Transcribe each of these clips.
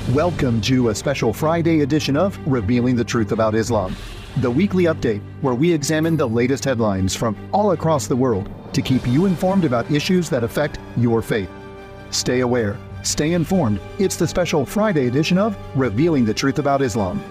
Welcome to a special Friday edition of Revealing the Truth About Islam, the weekly update where we examine the latest headlines from all across the world to keep you informed about issues that affect your faith. Stay aware, stay informed. It's the special Friday edition of Revealing the Truth About Islam.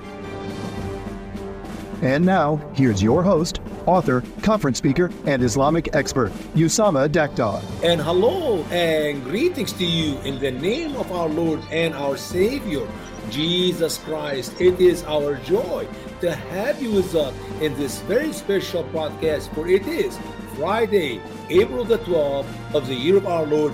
And now, here's your host, author, conference speaker, and Islamic expert, Usama Daktar. And hello and greetings to you in the name of our Lord and our Savior, Jesus Christ. It is our joy to have you with us in this very special podcast, for it is Friday, April the 12th of the year of our Lord,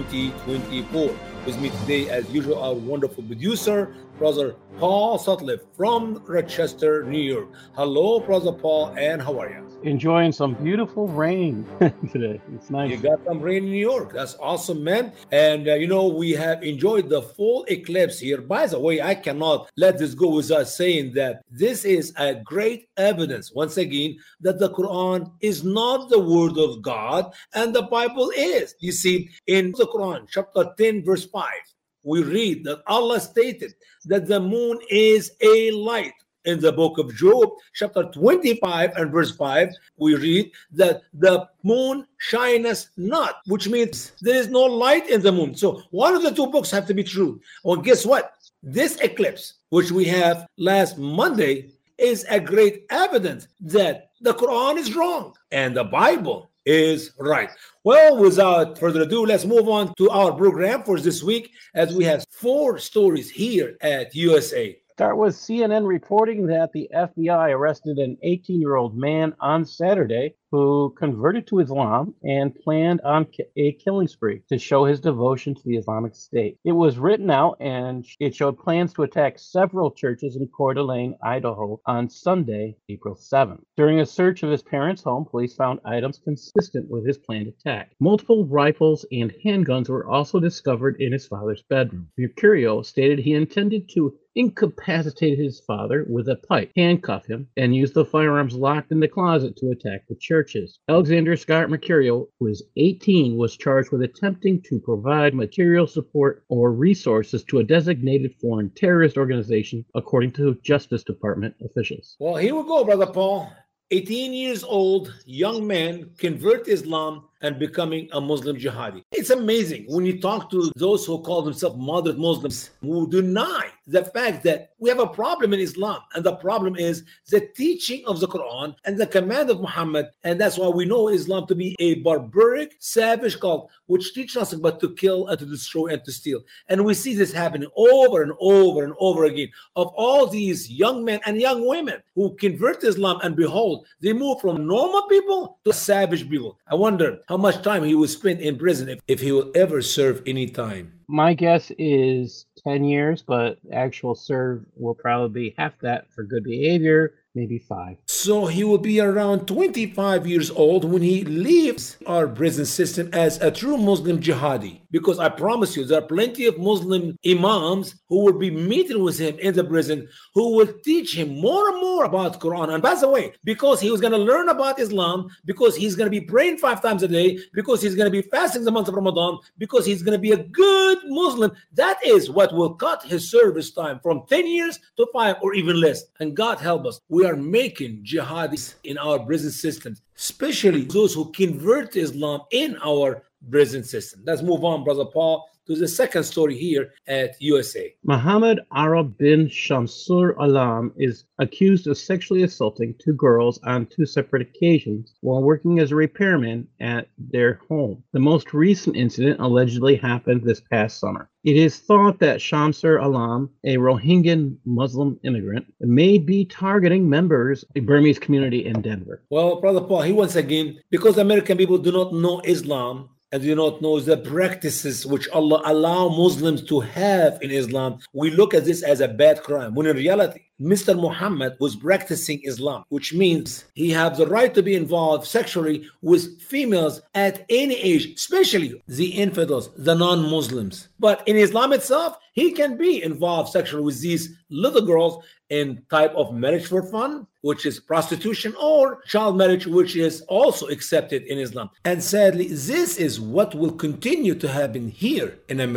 2024. With me today, as usual, our wonderful producer, Brother Paul Sutcliffe from Rochester, New York. Hello, Brother Paul, and how are you? Enjoying some beautiful rain today. It's nice. You got some rain in New York. That's awesome, man. And, we have enjoyed the full eclipse here. By the way, I cannot let this go without saying that this is a great evidence, once again, that the Quran is not the word of God and the Bible is. You see, in the Quran, chapter 10, verse 5, we read that Allah stated that the moon is a light. In the book of Job, chapter 25 and verse 5, we read that the moon shineth not, which means there is no light in the moon. So one of the two books have to be true. Well, guess what? This eclipse, which we have last Monday, is a great evidence that the Quran is wrong and the Bible is right. Well, without further ado, let's move on to our program for this week, as we have 4 stories here at USA. Start with CNN reporting that the FBI arrested an 18-year-old man on Saturday who converted to Islam and planned on a killing spree to show his devotion to the Islamic State. It was written out and it showed plans to attack several churches in Coeur d'Alene, Idaho on Sunday, April 7th. During a search of his parents' home, police found items consistent with his planned attack. Multiple rifles and handguns were also discovered in his father's bedroom. Mercurio stated he intended to incapacitate his father with a pipe, handcuff him, and use the firearms locked in the closet to attack the churches. Alexander Scott Mercurio, who is 18, was charged with attempting to provide material support or resources to a designated foreign terrorist organization, according to Justice Department officials. Well, here we go, Brother Paul. 18 years old, young man convert Islam and becoming a Muslim jihadi. It's amazing when you talk to those who call themselves moderate Muslims who deny the fact that we have a problem in Islam, and the problem is the teaching of the Quran and the command of Muhammad, and that's why we know Islam to be a barbaric, savage cult which teaches us but to kill and to destroy and to steal. And we see this happening over and over and over again of all these young men and young women who convert to Islam, and behold, they move from normal people to savage people. I wonder how much time he will spend in prison if he will ever serve any time. My guess is 10 years, but actual serve will probably be half that for good behavior, maybe 5. So he will be around 25 years old when he leaves our prison system as a true Muslim jihadi. Because I promise you, there are plenty of Muslim imams who will be meeting with him in the prison, who will teach him more and more about Quran. And by the way, because he was going to learn about Islam, because he's going to be praying 5 times a day, because he's going to be fasting the month of Ramadan, because he's going to be a good Muslim, that is what will cut his service time from 10 years to 5 or even less. And God help us, we are making jihadis in our prison systems, especially those who convert to Islam in our prison system. Let's move on, Brother Paul, to the second story here at USA. Mohammed Arab bin Shamsur Alam is accused of sexually assaulting 2 girls on 2 separate occasions while working as a repairman at their home. The most recent incident allegedly happened this past summer. It is thought that Shamsur Alam, a Rohingya Muslim immigrant, may be targeting members of the Burmese community in Denver. Well, Brother Paul, he once again, because American people do not know Islam, and do not know the practices which Allah allow Muslims to have in Islam, we look at this as a bad crime, when in reality, Mr. Muhammad was practicing Islam, which means he has the right to be involved sexually with females at any age, especially the infidels, the non-Muslims. But in Islam itself, he can be involved sexually with these little girls in type of marriage for fun, which is prostitution, or child marriage, which is also accepted in Islam. And sadly, this is what will continue to happen here in America.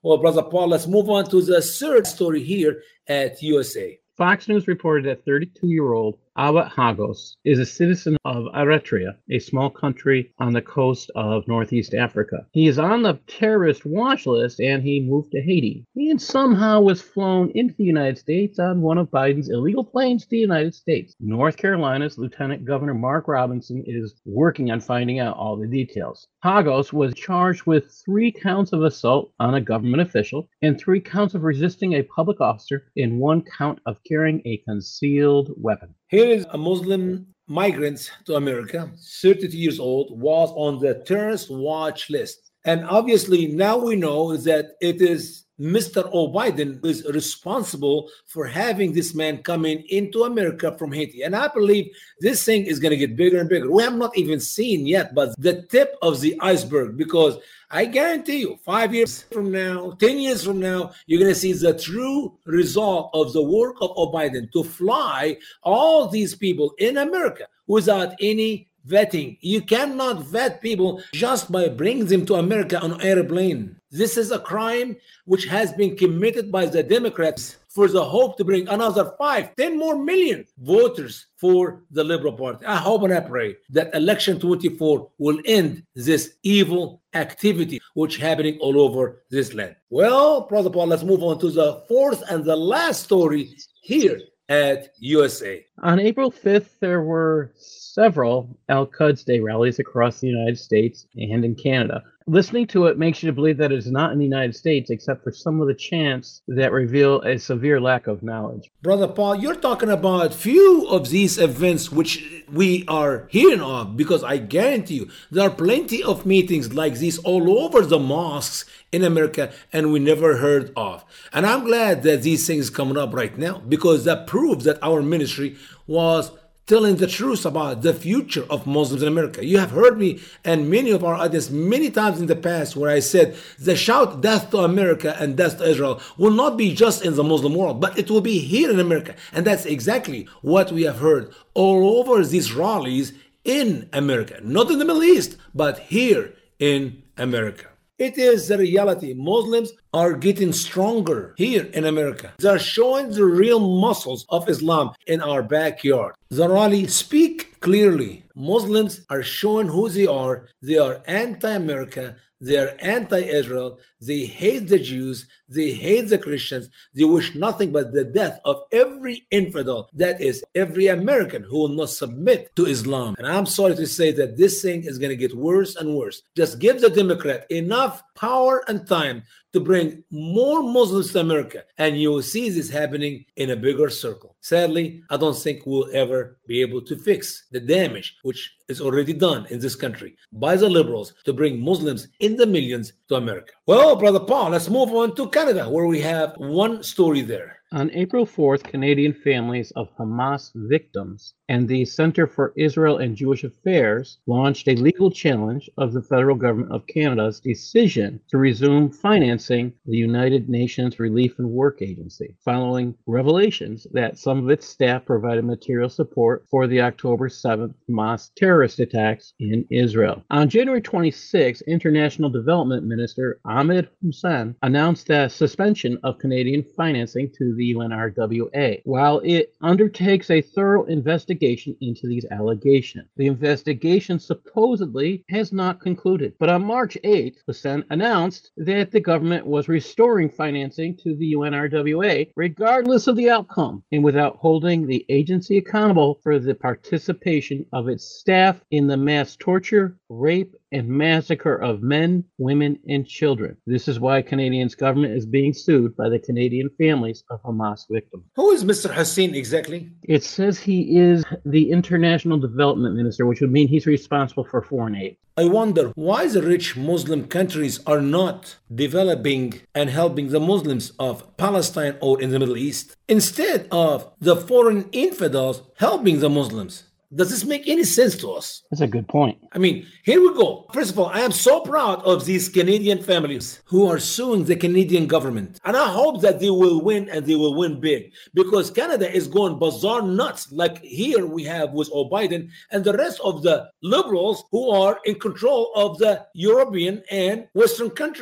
Well, Brother Paul, let's move on to the third story here at USA. Fox News reported that 32-year-old Abbott Hagos is a citizen of Eritrea, a small country on the coast of Northeast Africa. He is on the terrorist watch list and he moved to Haiti. And somehow was flown into the United States on one of Biden's illegal planes to the United States. North Carolina's Lieutenant Governor Mark Robinson is working on finding out all the details. Hagos was charged with 3 counts of assault on a government official and 3 counts of resisting a public officer and 1 count of carrying a concealed weapon. Here is a Muslim migrant to America, 32 years old, was on the terrorist watch list. And obviously now we know that it is Mr. Biden who is responsible for having this man coming into America from Haiti. And I believe this thing is going to get bigger and bigger. We have not even seen yet, but the tip of the iceberg, because I guarantee you 5 years from now, 10 years from now, you're going to see the true result of the work of Biden to fly all these people in America without any vetting. You cannot vet people just by bringing them to America on an airplane. This is a crime which has been committed by the Democrats for the hope to bring another 5-10 more million voters for the Liberal Party. I hope and I pray that election 24 will end this evil activity which is happening all over this land. Well, Brother Paul, let's move on to the fourth and the last story here at USA. On April 5th, there were several Al-Quds Day rallies across the United States and in Canada. Listening to it makes you believe that it's not in the United States, except for some of the chants that reveal a severe lack of knowledge. Brother Paul, you're talking about few of these events which we are hearing of, because I guarantee you there are plenty of meetings like these all over the mosques in America and we never heard of. And I'm glad that these things are coming up right now, because that proves that our ministry was telling the truth about the future of Muslims in America. You have heard me and many of our audience many times in the past where I said the shout death to America and death to Israel will not be just in the Muslim world, but it will be here in America. And that's exactly what we have heard all over these rallies in America. Not in the Middle East, but here in America. It is the reality. Muslims are getting stronger here in America. They're showing the real muscles of Islam in our backyard. The rally speak clearly. Muslims are showing who they are. They are anti-America. They are anti-Israel. They hate the Jews. They hate the Christians. They wish nothing but the death of every infidel, that is, every American who will not submit to Islam. And I'm sorry to say that this thing is going to get worse and worse. Just give the Democrat enough power and time to bring more Muslims to America, and you will see this happening in a bigger circle. Sadly, I don't think we'll ever be able to fix the damage which is already done in this country by the liberals to bring Muslims in the millions to America. Well, Brother Paul, let's move on to Canada, where we have one story there. On April 4th, Canadian families of Hamas victims and the Center for Israel and Jewish Affairs launched a legal challenge of the federal government of Canada's decision to resume financing the United Nations Relief and Work Agency, following revelations that some of its staff provided material support for the October 7th Hamas terrorist attacks in Israel. On January 26, International Development Minister Ahmed Hussein announced the suspension of Canadian financing to the UNRWA, while it undertakes a thorough investigation into these allegations. The investigation supposedly has not concluded, but on March 8th, Hussein announced that the government was restoring financing to the UNRWA regardless of the outcome, and without holding the agency accountable for the participation of its staff in the mass torture, rape, and massacre of men, women, and children. This is why Canadians' government is being sued by the Canadian families of Hamas victims. Who is Mr. Hussein exactly? It says he is the International Development Minister, which would mean he's responsible for foreign aid. I wonder why the rich Muslim countries are not developing and helping the Muslims of Palestine or in the Middle East, instead of the foreign infidels helping the Muslims. Does this make any sense to us? That's a good point. I mean, here we go. First of all, I am so proud of these Canadian families who are suing the Canadian government. And I hope that they will win, and they will win big, because Canada is going bizarre nuts like here we have with Biden and the rest of the liberals who are in control of the European and Western countries.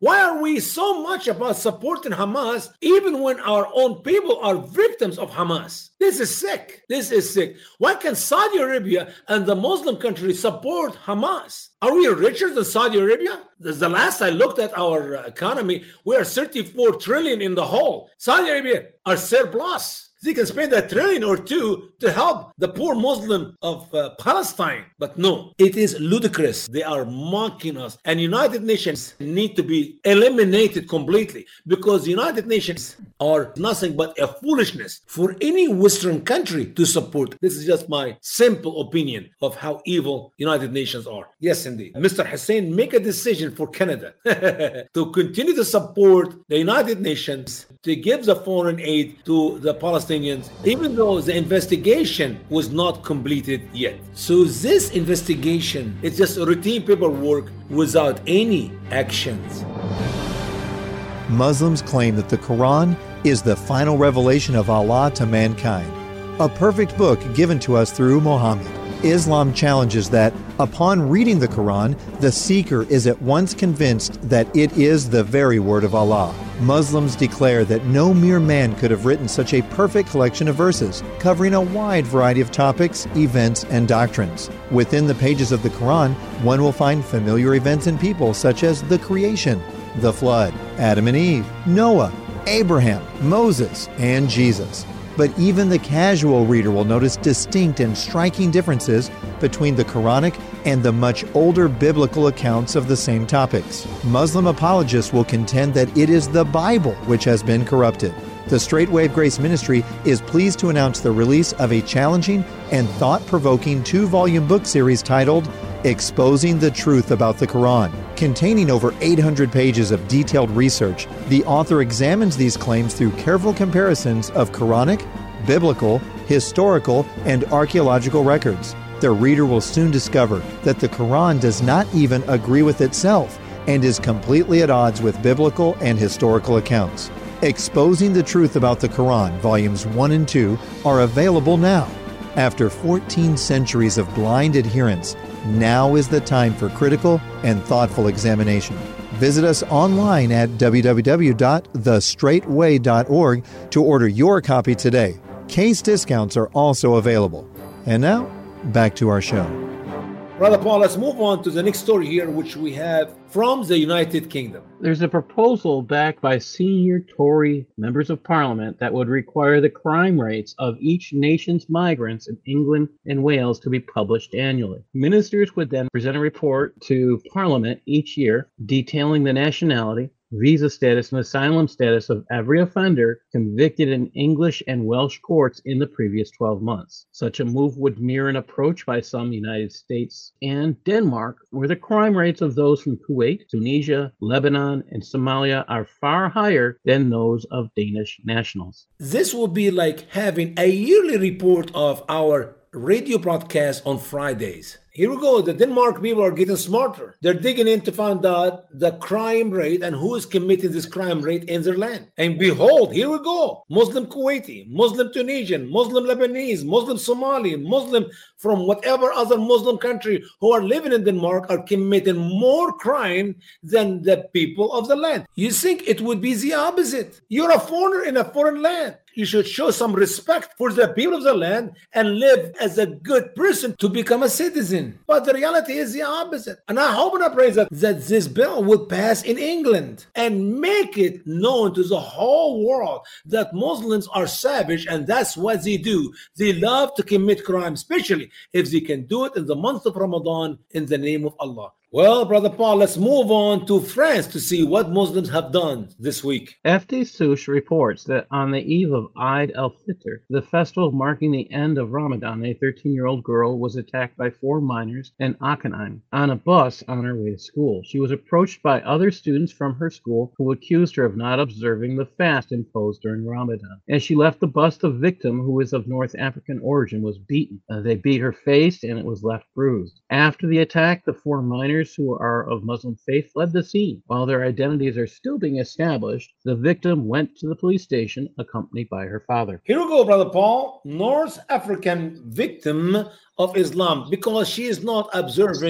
Why are we so much about supporting Hamas even when our own people are victims of Hamas? This is sick. This is sick. Why can Saudi Arabia and the Muslim countries support Hamas? Are we richer than Saudi Arabia? The last I looked at our economy, we are 34 trillion in the hole. Saudi Arabia are surplus. They can spend $1 trillion or $2 trillion to help the poor Muslim of Palestine. But no, it is ludicrous. They are mocking us. And United Nations need to be eliminated completely, because United Nations are nothing but a foolishness for any Western country to support. This is just my simple opinion of how evil United Nations are. Yes, indeed. Mr. Hussein, make a decision for Canada to continue to support the United Nations, to give the foreign aid to the Palestinians, even though the investigation was not completed yet. So this investigation is just routine paperwork without any actions. Muslims claim that the Quran is the final revelation of Allah to mankind, a perfect book given to us through Muhammad. Islam challenges that, upon reading the Quran, the seeker is at once convinced that it is the very word of Allah. Muslims declare that no mere man could have written such a perfect collection of verses, covering a wide variety of topics, events, and doctrines. Within the pages of the Quran, one will find familiar events and people such as the creation, the flood, Adam and Eve, Noah, Abraham, Moses, and Jesus. But even the casual reader will notice distinct and striking differences between the Quranic and the much older biblical accounts of the same topics. Muslim apologists will contend that it is the Bible which has been corrupted. The Straight Wave Grace Ministry is pleased to announce the release of a challenging and thought-provoking 2-volume book series titled Exposing the Truth About the Quran. Containing over 800 pages of detailed research, the author examines these claims through careful comparisons of Quranic, biblical, historical, and archaeological records. The reader will soon discover that the Quran does not even agree with itself and is completely at odds with biblical and historical accounts. Exposing the Truth About the Quran, Volumes 1 and 2, are available now. After 14 centuries of blind adherence, now is the time for critical and thoughtful examination. Visit us online at www.thestraightway.org to order your copy today. Case discounts are also available. And now, back to our show. Brother Paul, let's move on to the next story here, which we have from the United Kingdom. There's a proposal backed by senior Tory members of Parliament that would require the crime rates of each nation's migrants in England and Wales to be published annually. Ministers would then present a report to Parliament each year detailing the nationality, visa status, and asylum status of every offender convicted in English and Welsh courts in the previous 12 months. Such a move would mirror an approach by some United States and Denmark, where the crime rates of those from Kuwait, Tunisia, Lebanon, and Somalia are far higher than those of Danish nationals. This will be like having a yearly report of our radio broadcast on Fridays. Here we go. The Denmark people are getting smarter. They're digging in to find out the crime rate and who is committing this crime rate in their land. And behold, here we go. Muslim Kuwaiti, Muslim Tunisian, Muslim Lebanese, Muslim Somali, Muslim from whatever other Muslim country who are living in Denmark are committing more crime than the people of the land. You think it would be the opposite. You're a foreigner in a foreign land. You should show some respect for the people of the land and live as a good person to become a citizen. But the reality is the opposite. And I hope and I pray that this bill would pass in England and make it known to the whole world that Muslims are savage, and that's what they do. They love to commit crime, especially if they can do it in the month of Ramadan in the name of Allah. Well, Brother Paul, let's move on to France to see what Muslims have done this week. FT Souche reports that on the eve of Eid al-Fitr, the festival marking the end of Ramadan, a 13-year-old girl was attacked by 4 minors in Aachen on a bus on her way to school. She was approached by other students from her school who accused her of not observing the fast imposed during Ramadan. As she left the bus, the victim, who is of North African origin, was beaten. They beat her face and it was left bruised. After the attack, the 4 minors who are of Muslim faith fled the scene. While their identities are still being established, the victim went to the police station accompanied by her father. Here we go, Brother Paul. North African victim of Islam because she is not observing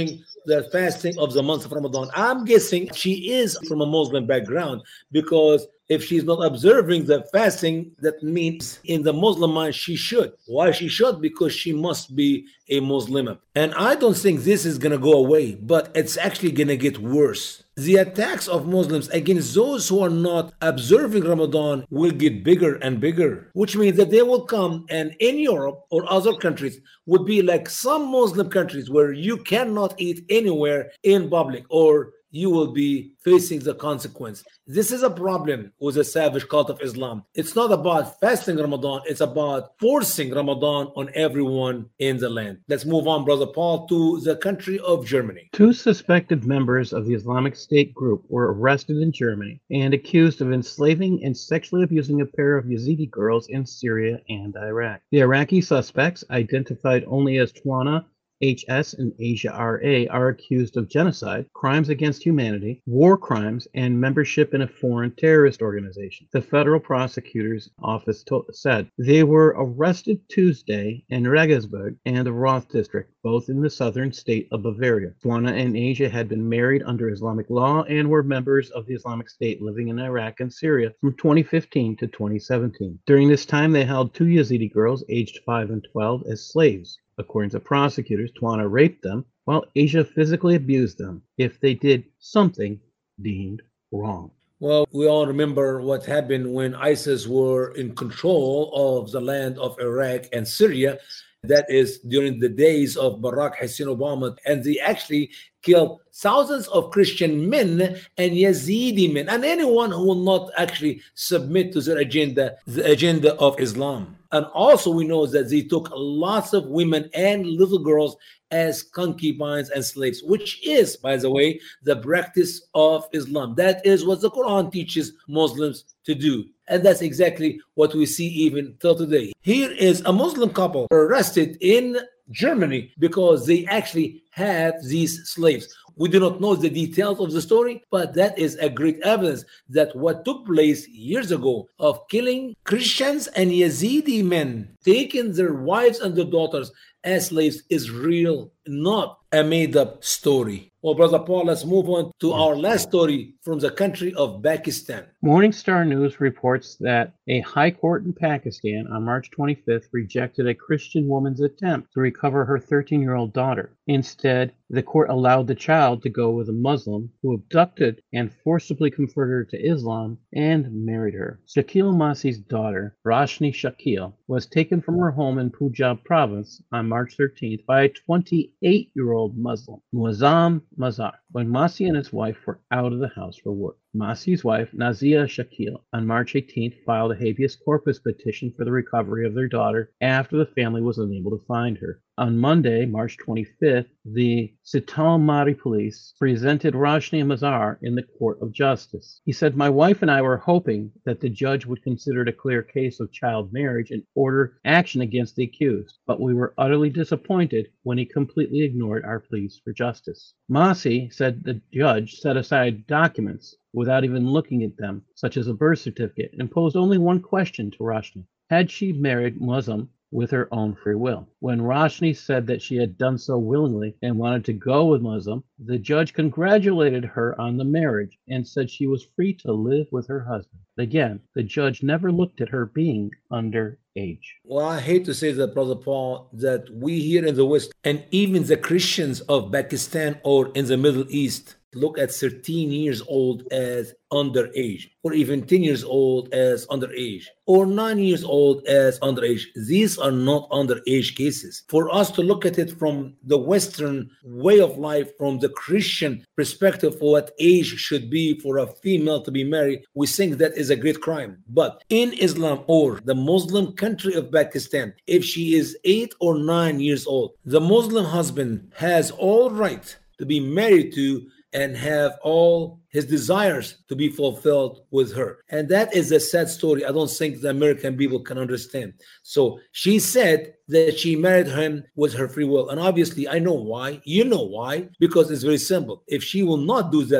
the fasting of the month of Ramadan. I'm guessing she is from a Muslim background, because if she's not observing the fasting, that means in the Muslim mind she should. Why she should? Because she must be a Muslim. And I don't think this is going to go away, but it's actually going to get worse. The attacks of Muslims against those who are not observing Ramadan will get bigger and bigger, which means that they will come, and in Europe or other countries would be like some Muslim countries where you cannot eat anywhere in public, or you will be facing the consequence. This is a problem with the savage cult of Islam. It's not about fasting Ramadan, it's about forcing Ramadan on everyone in the land. Let's move on, Brother Paul, to the country of Germany. 2 suspected members of the Islamic State group were arrested in Germany and accused of enslaving and sexually abusing a pair of Yazidi girls in Syria and Iraq. The Iraqi suspects, identified only as Twana HS and Asia RA, are accused of genocide, crimes against humanity, war crimes, and membership in a foreign terrorist organization. The federal prosecutor's office said they were arrested Tuesday in Regensburg and the Roth district, both in the southern state of Bavaria. Twana and Asia had been married under Islamic law and were members of the Islamic State living in Iraq and Syria from 2015 to 2017. During this time, they held 2 Yazidi girls aged 5 and 12 as slaves. According to prosecutors, Twana raped them, while Asia physically abused them if they did something deemed wrong. Well, we all remember what happened when ISIS were in control of the land of Iraq and Syria. That is during the days of Barack Hussein Obama, and they actually killed thousands of Christian men and Yazidi men, and anyone who will not actually submit to their agenda, the agenda of Islam. And also we know that they took lots of women and little girls as concubines and slaves, which is, by the way, the practice of Islam. That is what the Quran teaches Muslims to do. And that's exactly what we see even till today. Here is a Muslim couple arrested in Germany because they actually had these slaves. We do not know the details of the story, but that is a great evidence that what took place years ago of killing Christians and Yazidi men, taking their wives and their daughters as slaves, is real, not a made-up story. Well, Brother Paul, let's move on to our last story from the country of Pakistan. Morning Star News reports that a high court in Pakistan on March 25th rejected a Christian woman's attempt to recover her 13-year-old daughter. Instead, the court allowed the child to go with a Muslim who abducted and forcibly converted her to Islam and married her. Shakil Masi's daughter, Roshni Shakil, was taken from her home in Punjab province on March 13th by a 28-year-old Muslim, Muazzam Mazar, when Masi and his wife were out of the house for work. Masi's wife, Nazia Shakil, on March 18th filed a habeas corpus petition for the recovery of their daughter after the family was unable to find her. On Monday, March 25th, the Sitamarhi police presented Roshni Mazar in the Court of Justice. He said, "My wife and I were hoping that the judge would consider it a clear case of child marriage and order action against the accused, but we were utterly disappointed when he completely ignored our pleas for justice." Masi said the judge set aside documents without even looking at them, such as a birth certificate, and posed only one question to Roshni: had she married Muslim with her own free will? When Roshni said that she had done so willingly and wanted to go with Muslim, the judge congratulated her on the marriage and said she was free to live with her husband. Again, the judge never looked at her being underage. Well, I hate to say that, Brother Paul, that we here in the West, and even the Christians of Pakistan or in the Middle East, look at 13 years old as underage, or even 10 years old as underage, or 9 years old as underage. These are not underage cases. For us to look at it from the Western way of life, from the Christian perspective for what age should be for a female to be married, we think that is a great crime. But in Islam or the Muslim country of Pakistan, if she is 8 or 9 years old, the Muslim husband has all right to be married to and have all his desires to be fulfilled with her. And that is a sad story. I don't think the American people can understand. So she said that she married him with her free will. And obviously, I know why. You know why. Because it's very simple. If she will not do that,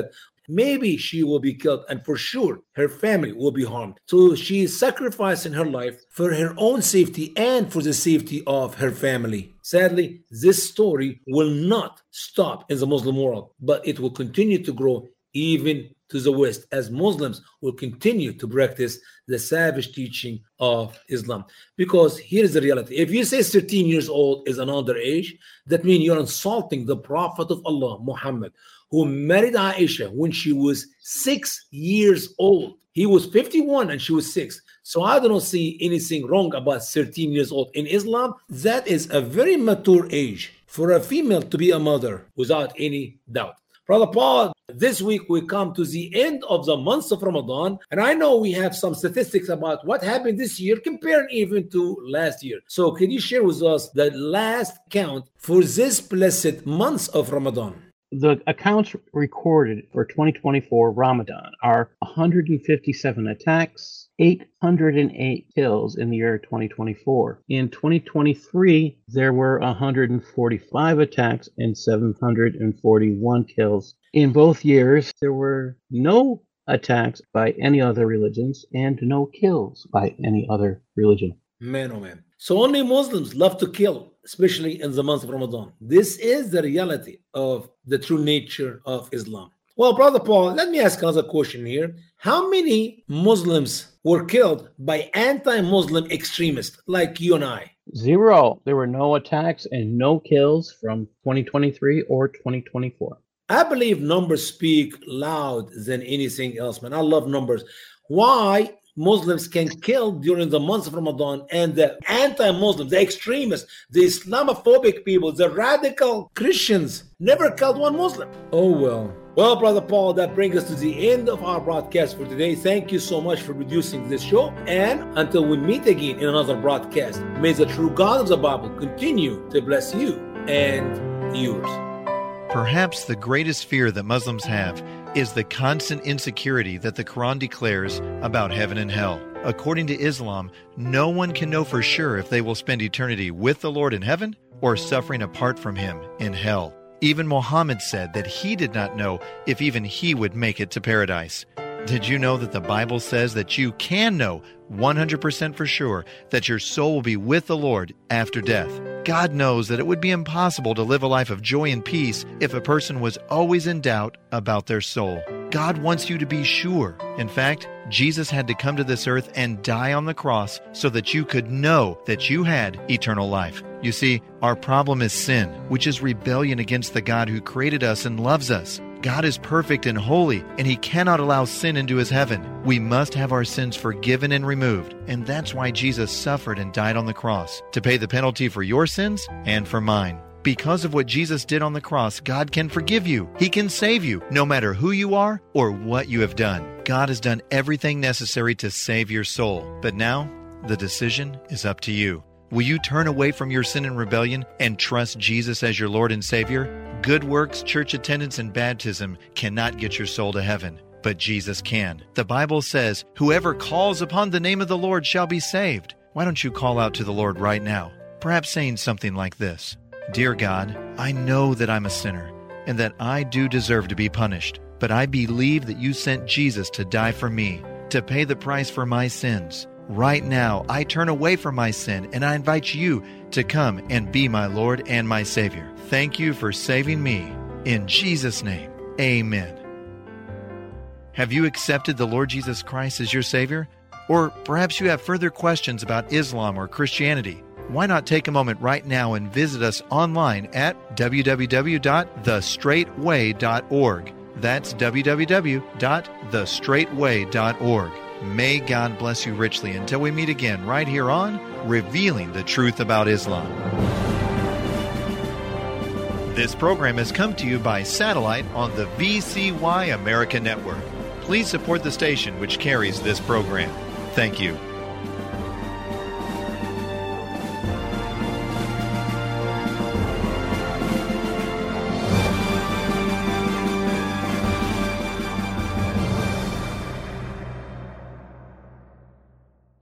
maybe she will be killed, and for sure her family will be harmed. So she is sacrificing her life for her own safety and for the safety of her family. Sadly, this story will not stop in the Muslim world, but it will continue to grow even to the West, as Muslims will continue to practice the savage teaching of Islam. Because here's the reality. If you say 13 years old is an underage, that means you're insulting the Prophet of Allah, Muhammad, who married Aisha when she was 6 years old. He was 51 and she was 6. So I don't see anything wrong about 13 years old. In Islam, that is a very mature age for a female to be a mother, without any doubt. Brother Paul, this week we come to the end of the month of Ramadan, and I know we have some statistics about what happened this year compared even to last year. So can you share with us the last count for this blessed month of Ramadan? The accounts recorded for 2024 Ramadan are 157 attacks, 808 kills in the year 2024. In 2023, there were 145 attacks and 741 kills. In both years, there were no attacks by any other religions and no kills by any other religion. Man, oh man. So only Muslims love to kill, especially in the month of Ramadan. This is the reality of the true nature of Islam. Well, Brother Paul, let me ask another question here. How many Muslims were killed by anti-Muslim extremists like you and I? 0. There were no attacks and no kills from 2023 or 2024. I believe numbers speak loud than anything else, man. I love numbers. Why Muslims can kill during the months of Ramadan, and the anti-Muslims, the extremists, the Islamophobic people, the radical Christians never killed one Muslim? Oh, well. Well, Brother Paul, that brings us to the end of our broadcast for today. Thank you so much for producing this show. And until we meet again in another broadcast, may the true God of the Bible continue to bless you and yours. Perhaps the greatest fear that Muslims have is the constant insecurity that the Quran declares about heaven and hell. According to Islam, no one can know for sure if they will spend eternity with the Lord in heaven or suffering apart from Him in hell. Even Muhammad said that he did not know if even he would make it to paradise. Did you know that the Bible says that you can know 100% for sure that your soul will be with the Lord after death? God knows that it would be impossible to live a life of joy and peace if a person was always in doubt about their soul. God wants you to be sure. In fact, Jesus had to come to this earth and die on the cross so that you could know that you had eternal life. You see, our problem is sin, which is rebellion against the God who created us and loves us. God is perfect and holy, and He cannot allow sin into His heaven. We must have our sins forgiven and removed, and that's why Jesus suffered and died on the cross, to pay the penalty for your sins and for mine. Because of what Jesus did on the cross, God can forgive you. He can save you, no matter who you are or what you have done. God has done everything necessary to save your soul. But now, the decision is up to you. Will you turn away from your sin and rebellion and trust Jesus as your Lord and Savior? Good works, church attendance, and baptism cannot get your soul to heaven, but Jesus can. The Bible says, "Whoever calls upon the name of the Lord shall be saved." Why don't you call out to the Lord right now? Perhaps saying something like this: Dear God, I know that I'm a sinner and that I do deserve to be punished, but I believe that you sent Jesus to die for me, to pay the price for my sins. Right now, I turn away from my sin and I invite you to come and be my Lord and my Savior. Thank you for saving me. In Jesus' name, amen. Have you accepted the Lord Jesus Christ as your Savior? Or perhaps you have further questions about Islam or Christianity. Why not take a moment right now and visit us online at www.thestraightway.org. That's www.thestraightway.org. May God bless you richly until we meet again right here on Revealing the Truth About Islam. This program has come to you by satellite on the VCY America Network. Please support the station which carries this program. Thank you.